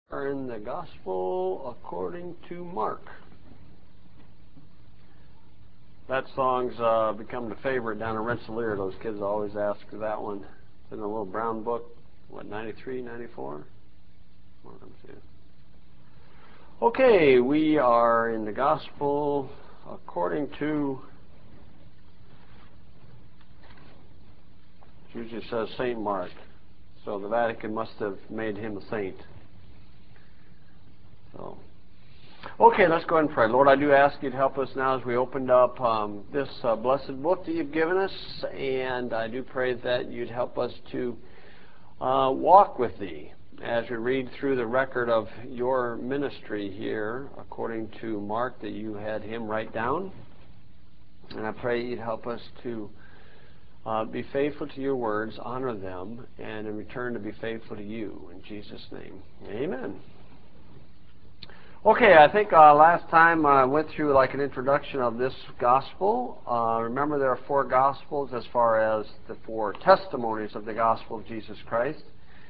Are in the Gospel according to Mark. That song's become the favorite down in Rensselaer. Those kids always ask for that one. It's in a little brown book, 93, 94? One of them two. Okay, we are in the Gospel according to, it usually says St. Mark. So the Vatican must have made him a saint. So, okay, let's go ahead and pray. Lord, I do ask you to help us now as we opened up this blessed book that you've given us, and I do pray that you'd help us to walk with thee as we read through the record of your ministry here according to Mark that you had him write down. And I pray you'd help us to be faithful to your words, honor them, and in return to be faithful to you. In Jesus' name, amen. Okay, I think last time I went through like an introduction of this gospel. Remember there are four gospels as far as the four testimonies of the gospel of Jesus Christ.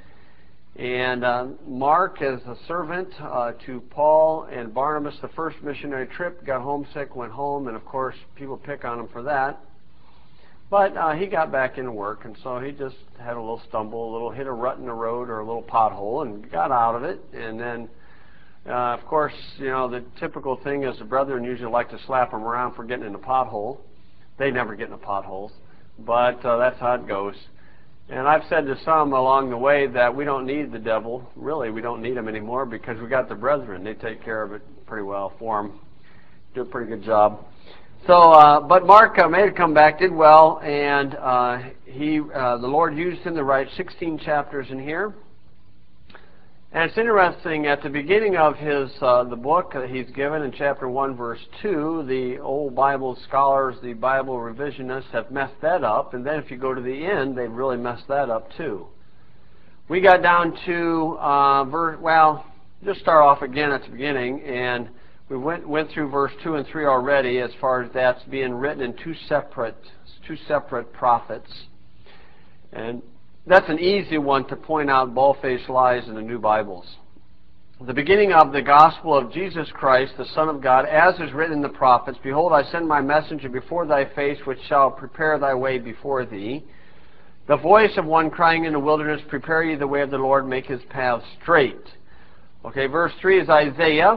And Mark is a servant to Paul and Barnabas, the first missionary trip, got homesick, went home, and of course people pick on him for that. But he got back into work, and so he just had a little stumble, a little hit a rut in the road or a little pothole and got out of it. And then of course, you know, the typical thing is the brethren usually like to slap them around for getting in a pothole. They never get in the potholes, but that's how it goes. And I've said to some along the way that we don't need the devil. Really, we don't need him anymore because we got the brethren. They take care of it pretty well for him. Do a pretty good job. So, but Mark made a comeback, did well, and the Lord used him to write 16 chapters in here. And it's interesting, at the beginning of his the book that he's given in chapter 1, verse 2, the old Bible scholars, the Bible revisionists have messed that up. And then if you go to the end, they've really messed that up too. We got down to, just start off again at the beginning. And we went through verse 2 and 3 already as far as that's being written in two separate prophets. And that's an easy one to point out bald-faced lies in the new Bibles. The beginning of the gospel of Jesus Christ, the Son of God, as is written in the prophets, Behold, I send my messenger before thy face, which shall prepare thy way before thee. The voice of one crying in the wilderness, Prepare ye the way of the Lord, make his path straight. Okay, verse 3 is Isaiah.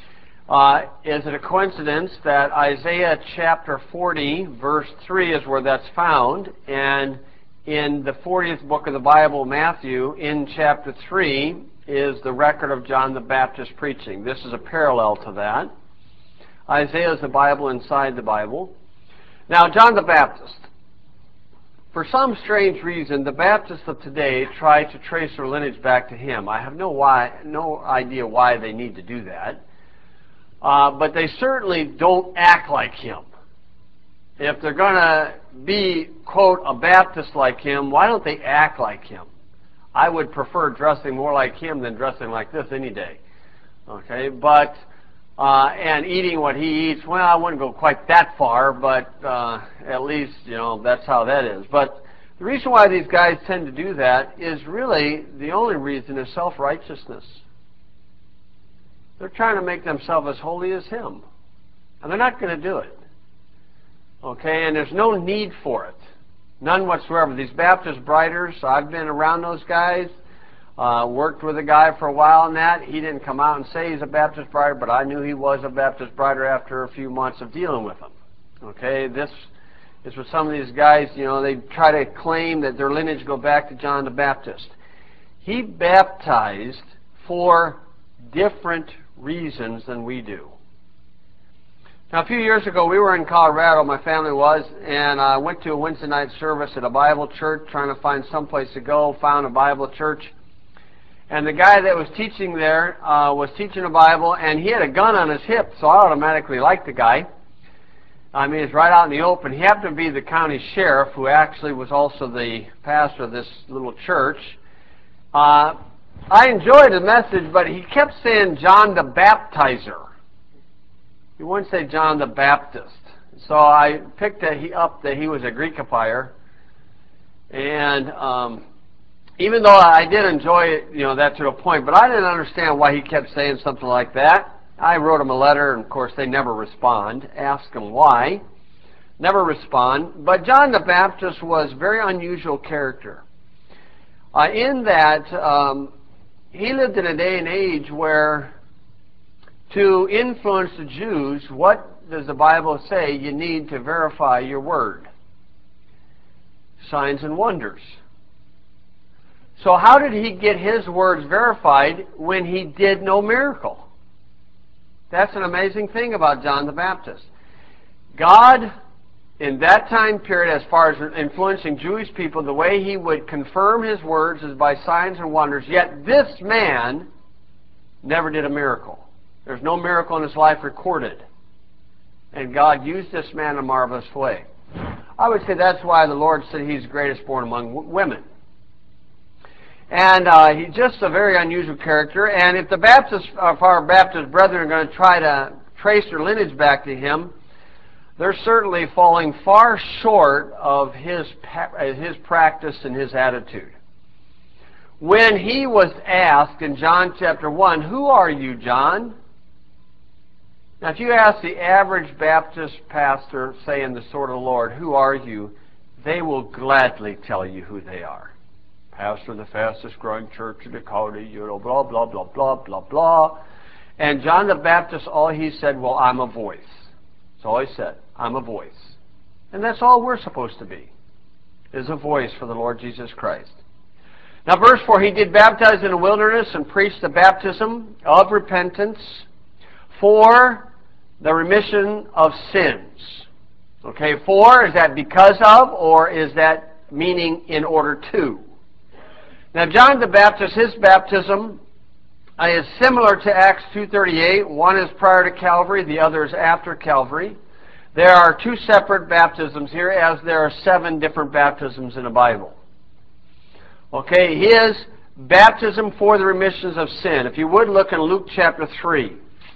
Is it a coincidence that Isaiah chapter 40, verse 3 is where that's found, and in the 40th book of the Bible, Matthew, in chapter 3, is the record of John the Baptist preaching. This is a parallel to that. Isaiah is the Bible inside the Bible. Now, John the Baptist. For some strange reason, the Baptists of today try to trace their lineage back to him. I have no idea why they need to do that. But they certainly don't act like him. If they're going to be, quote, a Baptist like him, why don't they act like him? I would prefer dressing more like him than dressing like this any day. Okay, but, and eating what he eats, well, I wouldn't go quite that far, but at least, you know, that's how that is. But the reason why these guys tend to do that is really, the only reason is self-righteousness. They're trying to make themselves as holy as him. And they're not going to do it. Okay, and there's no need for it. None whatsoever. These Baptist briders, I've been around those guys, worked with a guy for a while on that. He didn't come out and say he's a Baptist brider, but I knew he was a Baptist brider after a few months of dealing with him. Okay, this is with some of these guys, you know, they try to claim that their lineage go back to John the Baptist. He baptized for different reasons than we do. Now, a few years ago, we were in Colorado, my family was, and I went to a Wednesday night service at a Bible church, trying to find someplace to go, found a Bible church. And the guy that was teaching there was teaching a Bible, and he had a gun on his hip, so I automatically liked the guy. I mean, it's right out in the open. He happened to be the county sheriff, who actually was also the pastor of this little church. I enjoyed the message, but he kept saying John the Baptizer. He wouldn't say John the Baptist. So I picked up that he was a Greekifier. And even though I did enjoy it, that to a point, but I didn't understand why he kept saying something like that. I wrote him a letter, and of course they never respond. Ask them why. Never respond. But John the Baptist was a very unusual character. In that he lived in a day and age where to influence the Jews, what does the Bible say you need to verify your word? Signs and wonders. So how did he get his words verified when he did no miracle? That's an amazing thing about John the Baptist. God, in that time period, as far as influencing Jewish people, the way he would confirm his words is by signs and wonders. Yet this man never did a miracle. There's no miracle in his life recorded. And God used this man in a marvelous way. I would say that's why the Lord said he's the greatest born among women. And he's just a very unusual character. And if our Baptist brethren are going to try to trace their lineage back to him, they're certainly falling far short of his practice and his attitude. When he was asked in John chapter 1, "Who are you, John?" Now, if you ask the average Baptist pastor, say in the Sword of the Lord, "Who are you?" they will gladly tell you who they are. Pastor of the fastest growing church in Dakota, blah, blah, blah, blah, blah, blah. And John the Baptist, all he said, "Well, I'm a voice." That's all he said. I'm a voice. And that's all we're supposed to be, is a voice for the Lord Jesus Christ. Now, verse 4, he did baptize in the wilderness and preach the baptism of repentance for the remission of sins. Okay, for, is that because of, or is that meaning in order to? Now, John the Baptist, his baptism is similar to Acts 2:38. One is prior to Calvary, the other is after Calvary. There are two separate baptisms here, as there are 7 different baptisms in the Bible. Okay, his baptism for the remissions of sin. If you would look in Luke chapter 3.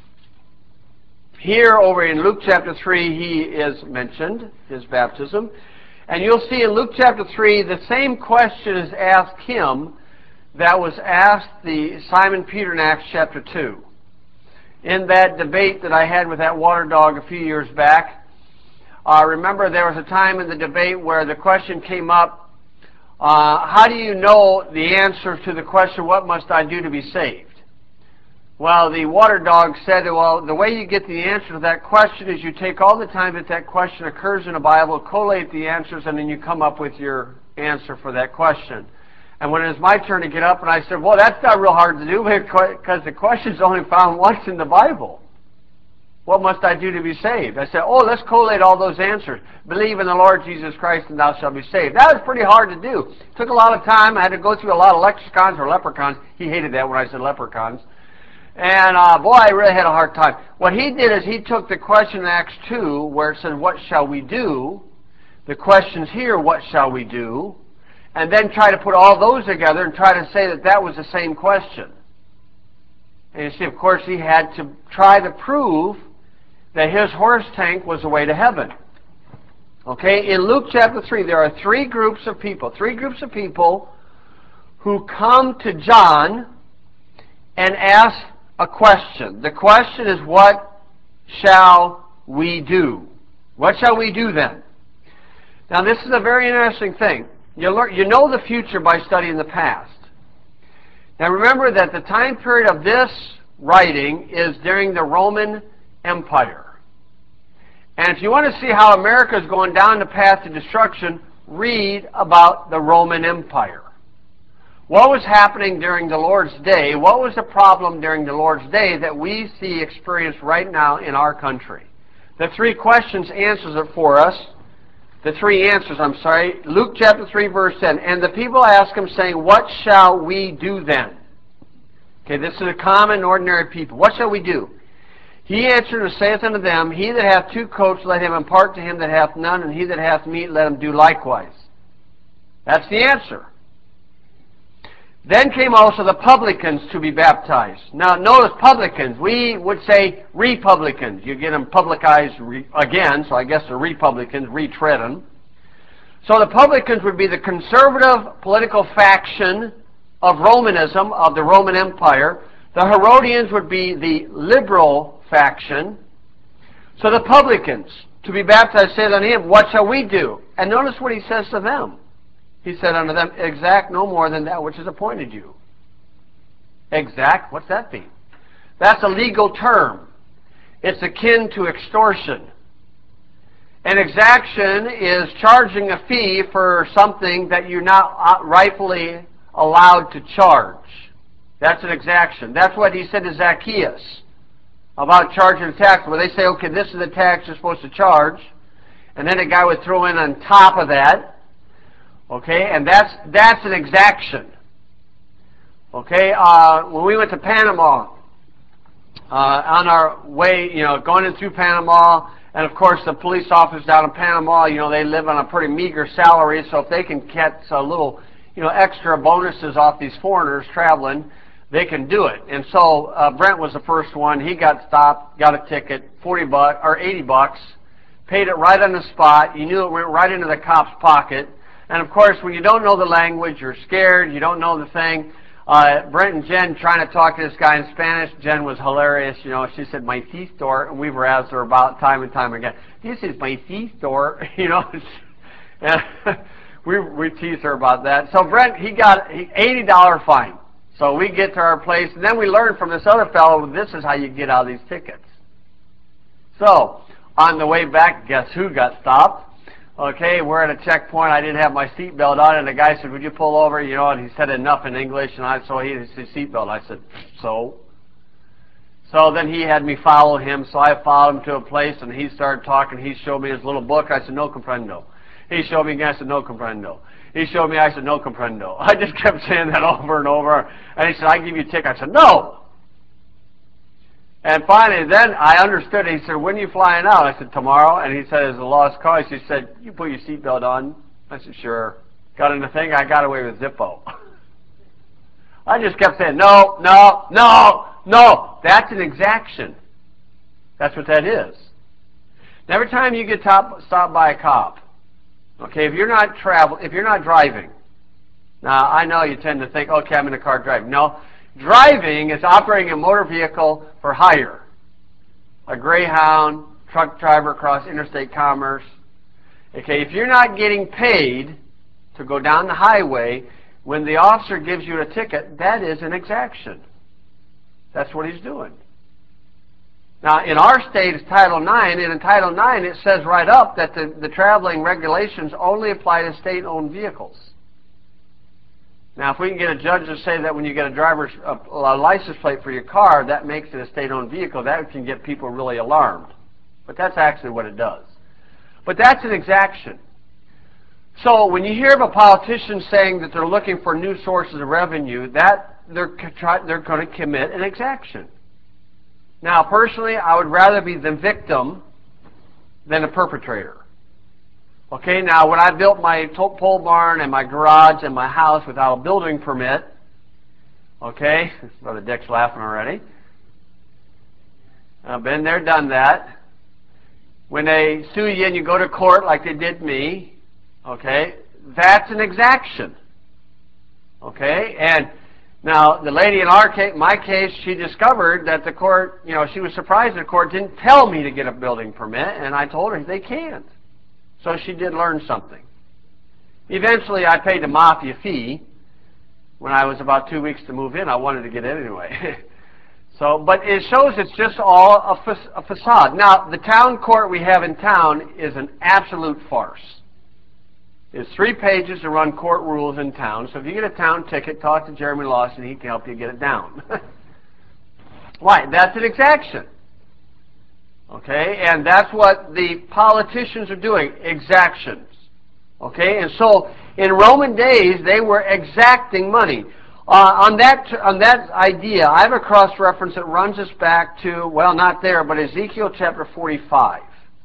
Here, over in Luke chapter 3, he is mentioned, his baptism. And you'll see in Luke chapter 3, the same question is asked him that was asked the Simon Peter in Acts chapter 2. In that debate that I had with that water dog a few years back, remember there was a time in the debate where the question came up, how do you know the answer to the question, "What must I do to be saved?" Well, the water dog said, well, the way you get the answer to that question is you take all the time that question occurs in the Bible, collate the answers, and then you come up with your answer for that question. And when it was my turn to get up, and I said, well, that's not real hard to do because the question's only found once in the Bible. What must I do to be saved? I said, oh, let's collate all those answers. Believe in the Lord Jesus Christ and thou shalt be saved. That was pretty hard to do. It took a lot of time. I had to go through a lot of lexicons or leprechauns. He hated that when I said leprechauns. And, boy, I really had a hard time. What he did is he took the question in Acts 2 where it said, what shall we do? The questions here, what shall we do? And then try to put all those together and try to say that that was the same question. And you see, of course, he had to try to prove that his horse tank was the way to heaven. Okay, in Luke chapter 3, there are 3 groups of people who come to John and ask a question. The question is, what shall we do? What shall we do then? Now, this is a very interesting thing. You know the future by studying the past. Now, remember that the time period of this writing is during the Roman Empire. And if you want to see how America is going down the path to destruction, read about the Roman Empire. What was happening during the Lord's day? What was the problem during the Lord's day that we see experienced right now in our country? The 3 questions answers it for us. The 3 answers, Luke chapter 3, verse 10. And the people ask him, saying, what shall we do then? Okay, this is a common, ordinary people. What shall we do? He answered and saith unto them, he that hath 2 coats, let him impart to him that hath none, and he that hath meat, let him do likewise. That's the answer. Then came also the publicans to be baptized. Now, notice publicans. We would say republicans. You get them publicized again, so I guess the republicans retreading. So the publicans would be the conservative political faction of Romanism, of the Roman Empire. The Herodians would be the liberal faction. So the publicans, to be baptized, said unto him, what shall we do? And notice what he says to them. He said unto them, exact no more than that which is appointed you. Exact? What's that mean? That's a legal term. It's akin to extortion. An exaction is charging a fee for something that you're not rightfully allowed to charge. That's an exaction. That's what he said to Zacchaeus about charging a tax, where they say, okay, this is the tax you're supposed to charge, and then a guy would throw in on top of that, okay, and that's an exaction. Okay, when we went to Panama, on our way, going in through Panama, and of course the police officers down in Panama, they live on a pretty meager salary, so if they can catch a little, extra bonuses off these foreigners traveling, they can do it. And so Brent was the first one. He got stopped, got a ticket, $40 or $80, paid it right on the spot. You knew it went right into the cop's pocket. And of course, when you don't know the language, you're scared, you don't know the thing. Brent and Jen trying to talk to this guy in Spanish. Jen was hilarious. She said, my C-store, and we were asked her about time and time again. This is my C-store, And we teased her about that. So Brent, he got an $80 fine. So we get to our place, and then we learned from this other fellow, this is how you get out of these tickets. So, on the way back, guess who got stopped? Okay, we're at a checkpoint. I didn't have my seatbelt on, and the guy said, would you pull over? And he said enough in English, and so he had his seatbelt. I said, so? So then he had me follow him, so I followed him to a place, and he started talking. He showed me his little book. I said, no comprendo. He showed me again. I said, no comprendo. He showed me, I said, no comprendo. I just kept saying that over and over. And he said, I give you a ticket. I said, no. And finally, then I understood. He said, when are you flying out? I said, tomorrow. And he said, it's a lost cause. He said, you put your seatbelt on. I said, sure. Got in the thing. I got away with Zippo. I just kept saying, no, no, no, no. That's an exaction. That's what that is. And every time you get stopped by a cop, okay, if you're not driving. Now, I know you tend to think, okay, I'm in a car driving. No, driving is operating a motor vehicle for hire. A Greyhound, truck driver across interstate commerce. Okay, if you're not getting paid to go down the highway, when the officer gives you a ticket, that is an exaction. That's what he's doing. Now, in our state, it's Title IX, and in Title IX, it says right up that the traveling regulations only apply to state-owned vehicles. Now, if we can get a judge to say that when you get a license plate for your car, that makes it a state-owned vehicle, that can get people really alarmed. But that's actually what it does. But that's an exaction. So when you hear of a politician saying that they're looking for new sources of revenue, that they're going to commit an exaction. Now, personally, I would rather be the victim than a perpetrator. Okay, now when I built my pole barn and my garage and my house without a building permit, okay, Brother Dick's laughing already. I've been there, done that. When they sue you and you go to court like they did me, okay, that's an exaction. Okay, and now, the lady in my case, she discovered that the court, she was surprised the court didn't tell me to get a building permit, and I told her they can't. So she did learn something. Eventually, I paid the mafia fee. When I was about 2 weeks to move in, I wanted to get in anyway. But it shows it's just all a facade. Now, the town court we have in town is an absolute farce. It's 3 pages to run court rules in town. So if you get a town ticket, talk to Jeremy Lawson. He can help you get it down. Why? That's an exaction. Okay? And that's what the politicians are doing. Exactions. Okay? And so in Roman days, they were exacting money. On that idea, I have a cross-reference that runs us back to, well, not there, but Ezekiel chapter 45.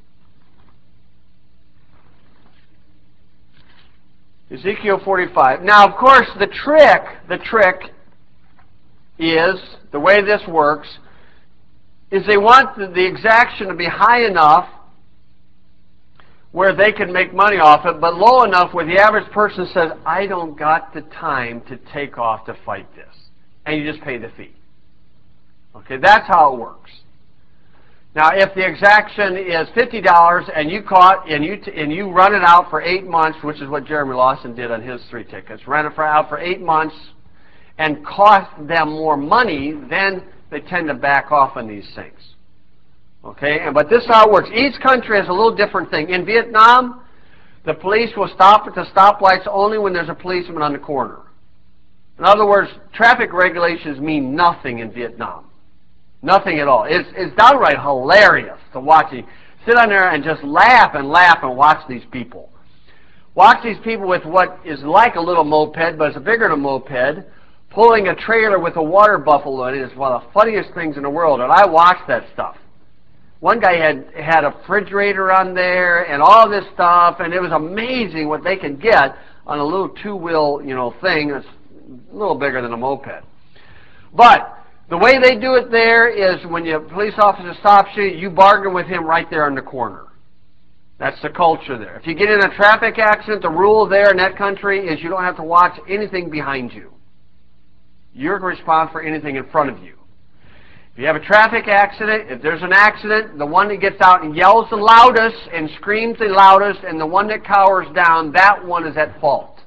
Ezekiel 45. Now, of course, the trick is, the way this works, is they want the exaction to be high enough where they can make money off it, but low enough where the average person says, I don't got the time to take off to fight this. And you just pay the fee. Okay, that's how it works. Now, if the exaction is $50 and you caught and you run it out for 8 months, which is what Jeremy Lawson did on his 3 tickets, ran it out for 8 months and cost them more money, then they tend to back off on these things. Okay, but this is how it works. Each country has a little different thing. In Vietnam, the police will stop at the stoplights only when there's a policeman on the corner. In other words, traffic regulations mean nothing in Vietnam. Nothing at all. It's downright hilarious to watch you sit on there and just laugh and watch these people. Watch these people with what is like a little moped, but it's bigger than a moped, pulling a trailer with a water buffalo in it. It's one of the funniest things in the world, and I watched that stuff. One guy had a refrigerator on there and all this stuff, and it was amazing what they could get on a little two-wheel, thing that's a little bigger than a moped. But the way they do it there is when a police officer stops you, you bargain with him right there in the corner. That's the culture there. If you get in a traffic accident, the rule there in that country is you don't have to watch anything behind you. You're to respond for anything in front of you. If you have a traffic accident, if there's an accident, the one that gets out and yells the loudest and screams the loudest and the one that cowers down, that one is at fault.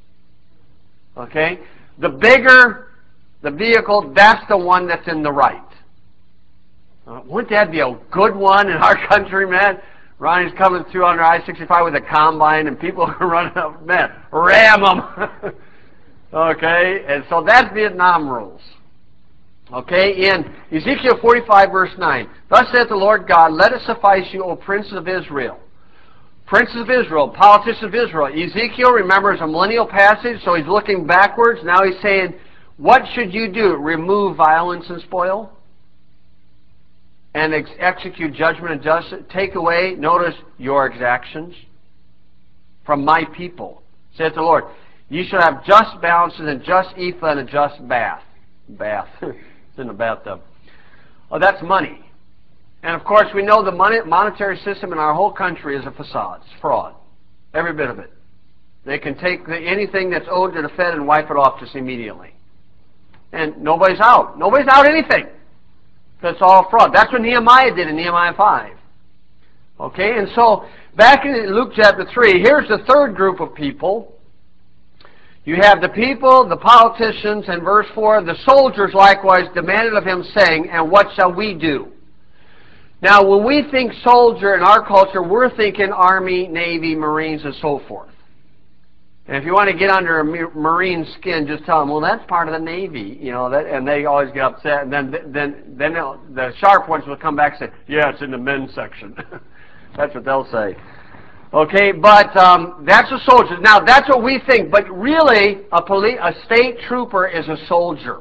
Okay? The bigger the vehicle, that's the one that's in the right. Wouldn't that be a good one in our country, man? Ronnie's coming through under I-65 with a combine and people are running up, man, ram them. Okay? And so that's Vietnam rules. Okay, in Ezekiel 45, verse 9, Thus saith the Lord God, Let it suffice you, O princes of Israel. Princes of Israel, politicians of Israel. Ezekiel, remember, is a millennial passage, so he's looking backwards. Now he's saying, what should you do? Remove violence and spoil? And execute judgment and justice? Take away, notice, your exactions from my people, saith the Lord. You shall have just balances and just ephah and a just bath. Bath. It's in the bathtub. Oh, that's money. And of course, we know the monetary system in our whole country is a facade. It's fraud. Every bit of it. They can take anything that's owed to the Fed and wipe it off just immediately. And nobody's out. Nobody's out anything. That's all fraud. That's what Nehemiah did in Nehemiah 5. Okay, and so back in Luke chapter 3, here's the third group of people. You have the people, the politicians, and verse 4, the soldiers likewise demanded of him, saying, And what shall we do? Now, when we think soldier in our culture, we're thinking Army, Navy, Marines, and so forth. And if you want to get under a Marine skin, just tell them, well, that's part of the Navy, and they always get upset, and then the sharp ones will come back and say, yeah, it's in the men's section. That's what they'll say. Okay, but that's a soldier. Now, that's what we think, but really, a state trooper is a soldier.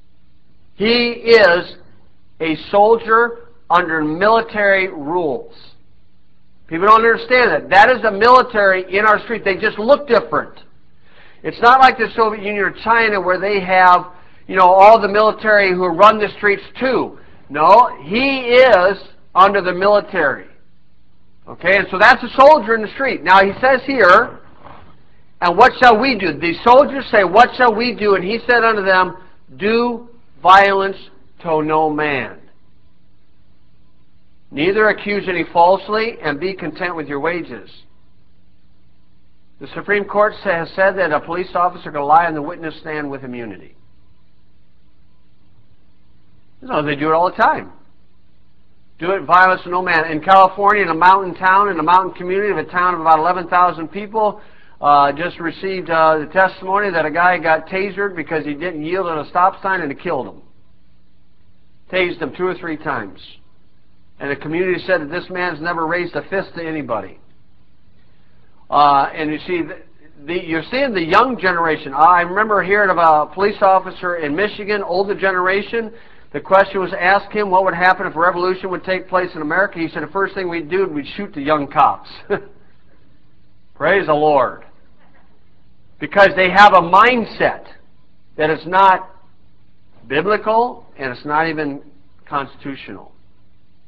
He is a soldier under military rules. People don't understand that. That is the military in our street. They just look different. It's not like the Soviet Union or China where they have, all the military who run the streets too. No, he is under the military. Okay, and so that's a soldier in the street. Now he says here, and what shall we do? The soldiers say, what shall we do? And he said unto them, do violence to no man. Neither accuse any falsely, and be content with your wages. The Supreme Court has said that a police officer can lie on the witness stand with immunity. They do it all the time. Do it, violence to no man. In California, in a mountain town, in a mountain community of a town of about 11,000 people, just received the testimony that a guy got tasered because he didn't yield at a stop sign and it killed him. Tased him 2 or 3 times. And the community said that this man's never raised a fist to anybody. And you see, you're seeing the young generation. I remember hearing of a police officer in Michigan, older generation. The question was asked him what would happen if a revolution would take place in America. He said the first thing we'd do, we'd shoot the young cops. Praise the Lord. Because they have a mindset that is not biblical and it's not even constitutional.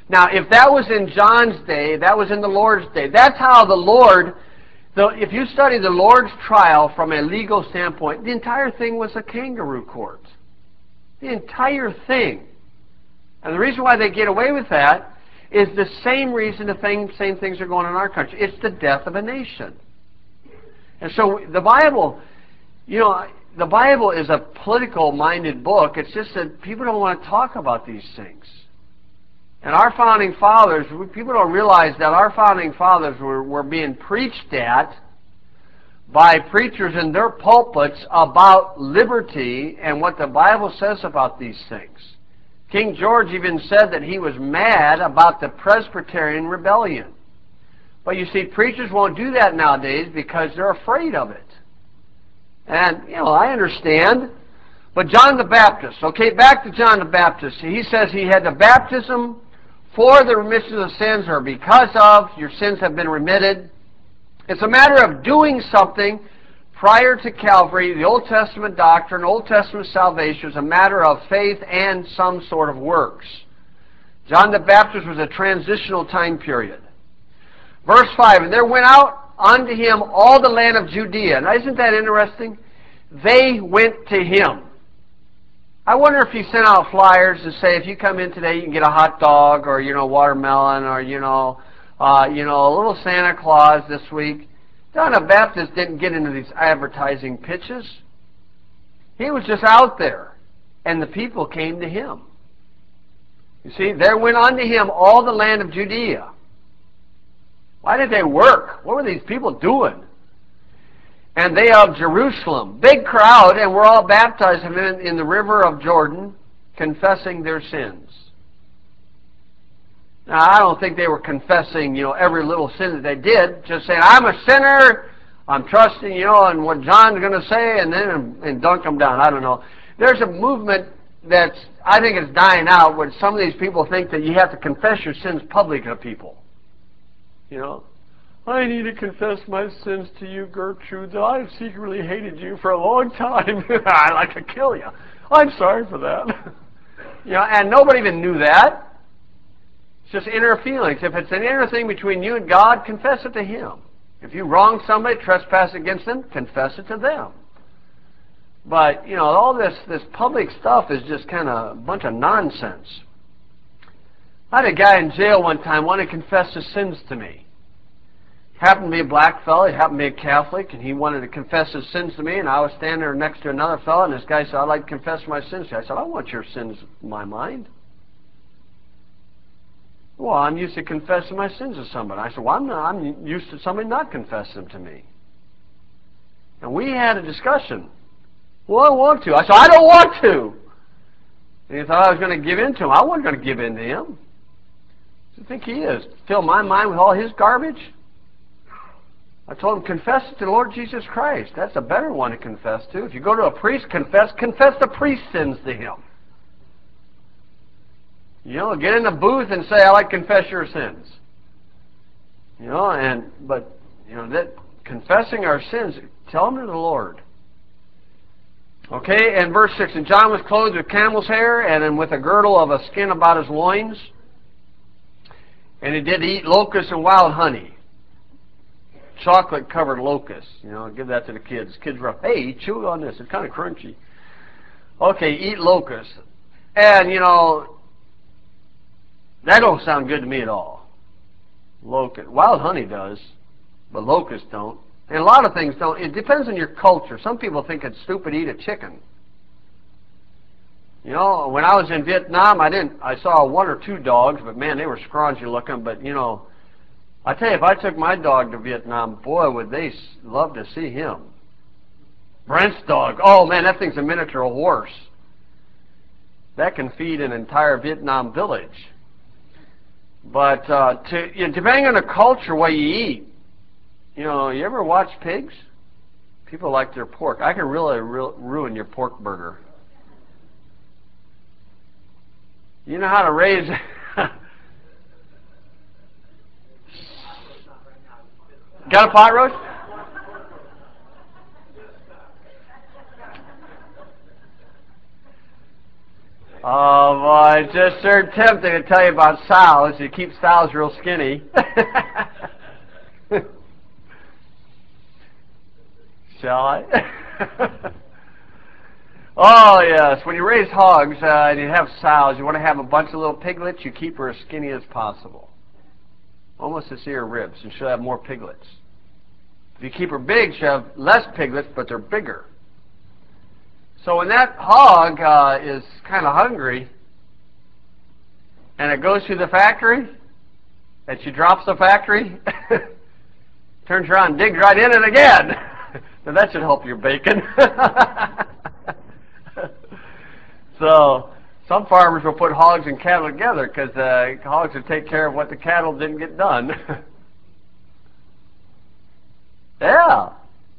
Now, if that was in John's day, that was in the Lord's day. That's how the Lord, if you study the Lord's trial from a legal standpoint, the entire thing was a kangaroo court. The entire thing. And the reason why they get away with that is the same reason the same things are going on in our country. It's the death of a nation. And so the Bible, the Bible is a political-minded book. It's just that people don't want to talk about these things. And our founding fathers, people don't realize that our founding fathers were being preached at by preachers in their pulpits about liberty and what the Bible says about these things. King George even said that he was mad about the Presbyterian rebellion. But you see, preachers won't do that nowadays because they're afraid of it. And, I understand. But John the Baptist, okay, back to John the Baptist. He says he had the baptism for the remission of sins, or because of, your sins have been remitted. It's a matter of doing something prior to Calvary. The Old Testament doctrine, Old Testament salvation is a matter of faith and some sort of works. John the Baptist was a transitional time period. Verse 5, and there went out unto him all the land of Judea. Now, isn't that interesting? They went to him. I wonder if he sent out flyers to say, if you come in today, you can get a hot dog, or, watermelon, or, a little Santa Claus this week. John the Baptist didn't get into these advertising pitches. He was just out there, and the people came to him. You see, there went unto him all the land of Judea. Why did they work? What were these people doing? And they of Jerusalem. Big crowd, and we're all baptized in the river of Jordan, confessing their sins. Now, I don't think they were confessing, every little sin that they did, just saying, I'm a sinner, I'm trusting, in what John's going to say, and then dunk them down. I don't know. There's a movement that's, I think it's dying out, where some of these people think that you have to confess your sins publicly to people. I need to confess my sins to you, Gertrude, that I've secretly hated you for a long time. I'd like to kill you. I'm sorry for that. And nobody even knew that. It's just inner feelings. If it's an inner thing between you and God, confess it to Him. If you wrong somebody, trespass against them, confess it to them. But, all this public stuff is just kind of a bunch of nonsense. I had a guy in jail one time want to confess his sins to me. Happened to be a black fellow, he happened to be a Catholic, and he wanted to confess his sins to me, and I was standing there next to another fellow, and this guy said, I'd like to confess my sins to you. I said, I want your sins in my mind. Well, I'm used to confessing my sins to somebody. I said, well, I'm used to somebody not confessing them to me. And we had a discussion. Well, I want to. I said, I don't want to. And he thought I was going to give in to him. I wasn't going to give in to him. What do you think he is? Fill my mind with all his garbage? I told him, confess it to the Lord Jesus Christ. That's a better one to confess to. If you go to a priest, confess the priest's sins to him. Get in the booth and say, I like to confess your sins. That confessing our sins, tell them to the Lord. Okay, and verse 6, and John was clothed with camel's hair, and then with a girdle of a skin about his loins. And he did eat locusts and wild honey. Chocolate-covered locusts. Give that to the kids. Kids were, hey, chew on this. It's kind of crunchy. Okay, eat locusts. And, that don't sound good to me at all. Locust. Wild honey does, but locusts don't. And a lot of things don't. It depends on your culture. Some people think it's stupid to eat a chicken. When I was in Vietnam, I saw one or two dogs, but man, they were scrawny looking. But, I tell you, if I took my dog to Vietnam, boy, would they love to see him. Brent's dog. Oh, man, that thing's a miniature horse. That can feed an entire Vietnam village. But depending on the culture, what you eat, you ever watch pigs? People like their pork. I can really ruin your pork burger. You know how to raise... Got a pot roast? Oh boy, it's just sure tempting to tell you about sows. You keep sows real skinny. Shall I? Oh yes, when you raise hogs and you have sows, you want to have a bunch of little piglets. You keep her as skinny as possible, almost to see her ribs, and she'll have more piglets. If you keep her big, she'll have less piglets, but they're bigger. So when that hog is kind of hungry, and it goes through the factory, and she drops the factory, turns around and digs right in it again. Now that should help your bacon. So some farmers will put hogs and cattle together because hogs will take care of what the cattle didn't get done. Yeah.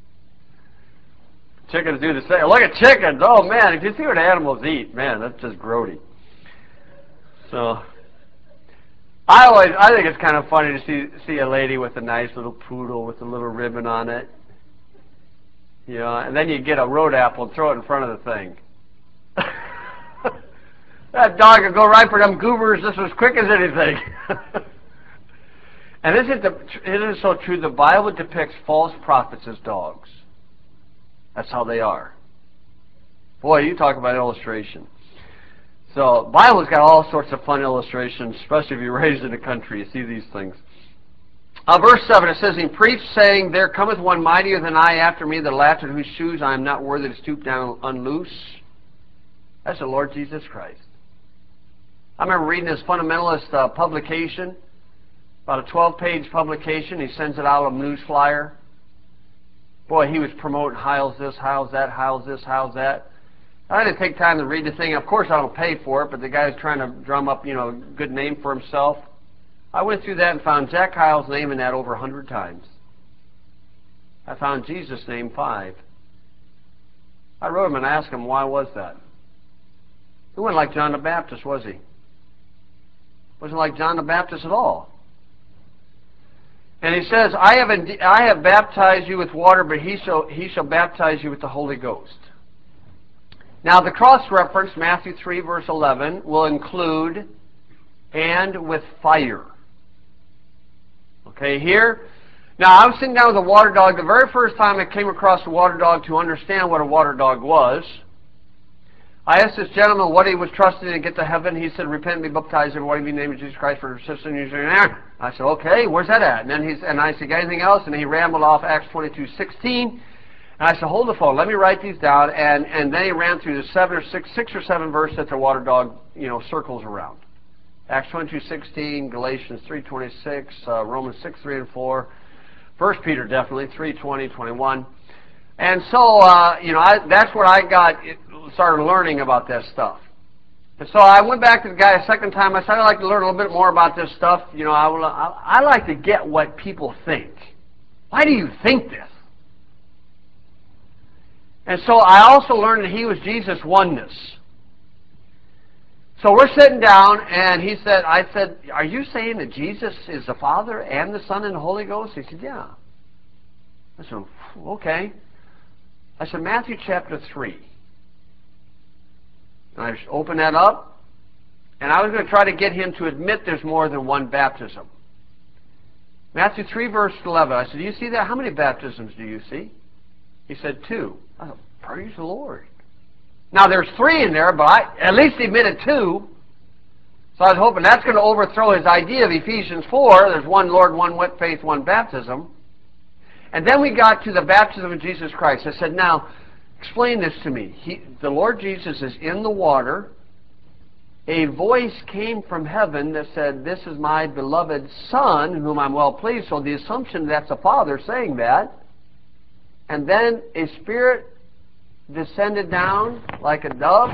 Chickens do the same. Look at chickens. Oh, man, if you see what animals eat, man, that's just grody. So I think it's kind of funny to see a lady with a nice little poodle with a little ribbon on it. You know, and then you get a road apple and throw it in front of the thing. That dog would go right for them goobers just as quick as anything. And isn't so true? The Bible depicts false prophets as dogs. That's how they are. Boy, you talk about illustration. So, the Bible's got all sorts of fun illustrations, especially if you're raised in the country. You see these things. Verse 7, it says, He preached, saying, There cometh one mightier than I after me, the latchet whose shoes I am not worthy to stoop down and unloose. That's the Lord Jesus Christ. I remember reading his fundamentalist publication, about a 12-page publication. He sends it out on a news flyer. Boy, he was promoting Hyles this, Hyles that, Hyles this, Hyles that. I didn't take time to read the thing. Of course, I don't pay for it, but the guy's trying to drum up, a good name for himself. I went through that and found Jack Hyles' name in that over 100 times. I found Jesus' name 5. I wrote him and asked him, why was that? He wasn't like John the Baptist, was he? Wasn't like John the Baptist at all. And he says, I have baptized you with water, but he shall baptize you with the Holy Ghost. Now the cross-reference, Matthew 3, verse 11, will include, and with fire. Okay, here. Now I was sitting down with a water dog. The very first time I came across a water dog to understand what a water dog was, I asked this gentleman what he was trusting to get to heaven. He said, repent and be baptized in the name of Jesus Christ for persistence. I said, okay, where's that at? And I said, got anything else? And he rambled off Acts 22:16. And I said, hold the phone, let me write these down. And then he ran through the 6 or 7 verses that the water dog, circles around. Acts 22:16, Galatians 3:26, Romans 6:3 and 4, 1 Peter definitely, 3:20, 21. And so, that's where I started learning about that stuff. And so I went back to the guy a second time. I said, I'd like to learn a little bit more about this stuff. I like to get what people think. Why do you think this? And so I also learned that he was Jesus' oneness. So we're sitting down, and I said, are you saying that Jesus is the Father and the Son and the Holy Ghost? He said, yeah. I said, okay. I said, Matthew chapter 3. And I opened that up, and I was going to try to get him to admit there's more than one baptism. Matthew 3, verse 11. I said, do you see that? How many baptisms do you see? He said, 2. I thought, praise the Lord. Now, there's 3 in there, but at least he admitted 2. So I was hoping that's going to overthrow his idea of Ephesians 4. There's one Lord, one faith, one baptism. And then we got to the baptism of Jesus Christ. I said, now, explain this to me. The Lord Jesus is in the water. A voice came from heaven that said, this is my beloved Son, in whom I'm well pleased. So the assumption that's the Father saying that. And then a Spirit descended down like a dove.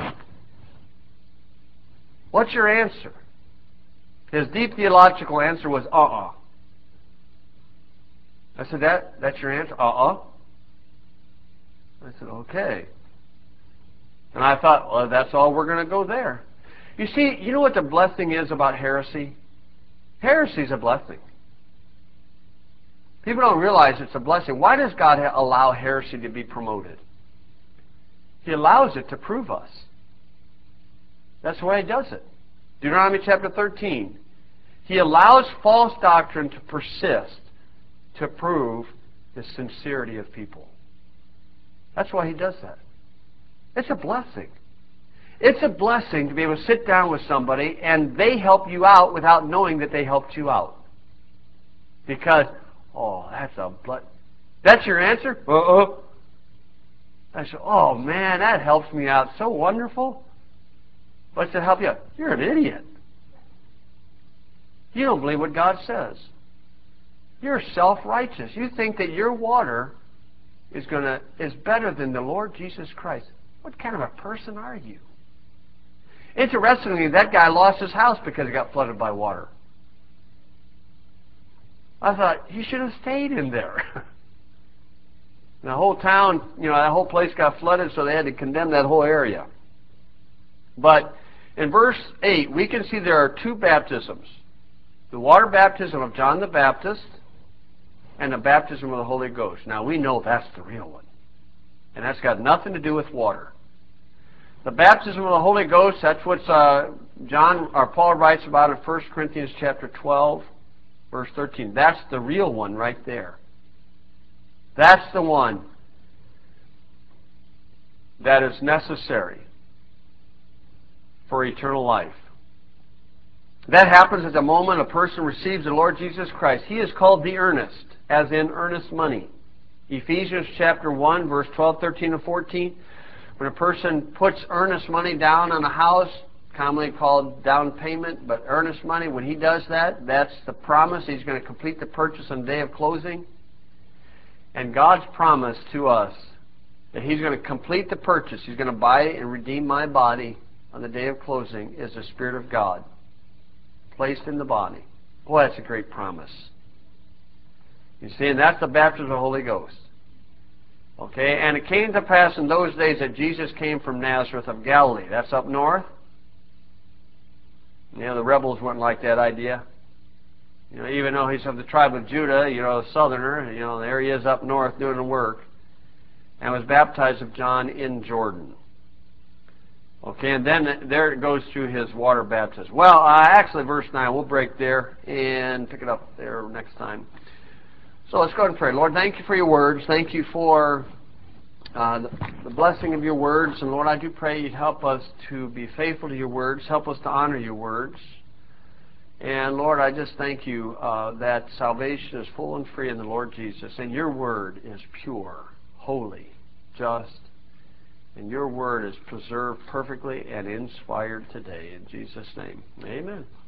What's your answer? His deep theological answer was, I said, that's your answer? I said, okay. And I thought, well, that's all we're going to go there. You see, you know what the blessing is about heresy? Heresy is a blessing. People don't realize it's a blessing. Why does God allow heresy to be promoted? He allows it to prove us. That's the way He does it. Deuteronomy chapter 13. He allows false doctrine to persist to prove the sincerity of people. That's why He does that. It's a blessing. It's a blessing to be able to sit down with somebody and they help you out without knowing that they helped you out. Because, oh, that's your answer? I said, oh man, that helps me out. So wonderful. What's to help you out? You're an idiot. You don't believe what God says. You're self-righteous. You think that your water is better than the Lord Jesus Christ. What kind of a person are you? Interestingly, that guy lost his house because he got flooded by water. I thought, he should have stayed in there. The whole town, that whole place got flooded, so they had to condemn that whole area. But in verse 8, we can see there are two baptisms. The water baptism of John the Baptist and the baptism of the Holy Ghost. Now, we know that's the real one. And that's got nothing to do with water. The baptism of the Holy Ghost, that's what Paul writes about in 1 Corinthians chapter 12, verse 13. That's the real one right there. That's the one that is necessary for eternal life. That happens at the moment a person receives the Lord Jesus Christ. He is called the earnest, as in earnest money. Ephesians chapter 1, verse 12, 13, and 14. When a person puts earnest money down on a house, commonly called down payment, but earnest money, when he does that, that's the promise. He's going to complete the purchase on the day of closing. And God's promise to us that He's going to complete the purchase, He's going to buy and redeem my body on the day of closing, is the Spirit of God placed in the body. Boy, that's a great promise. You see, and that's the baptism of the Holy Ghost. Okay, and it came to pass in those days that Jesus came from Nazareth of Galilee. That's up north. The rebels wouldn't like that idea. Even though he's of the tribe of Judah, a southerner, there he is up north doing the work, and was baptized of John in Jordan. Okay, and then there it goes through his water baptism. Well, actually, verse 9, we'll break there and pick it up there next time. So let's go ahead and pray. Lord, thank you for your words. Thank you for the blessing of your words. And Lord, I do pray you'd help us to be faithful to your words. Help us to honor your words. And Lord, I just thank you that salvation is full and free in the Lord Jesus. And your word is pure, holy, just. And your word is preserved perfectly and inspired today. In Jesus' name, amen.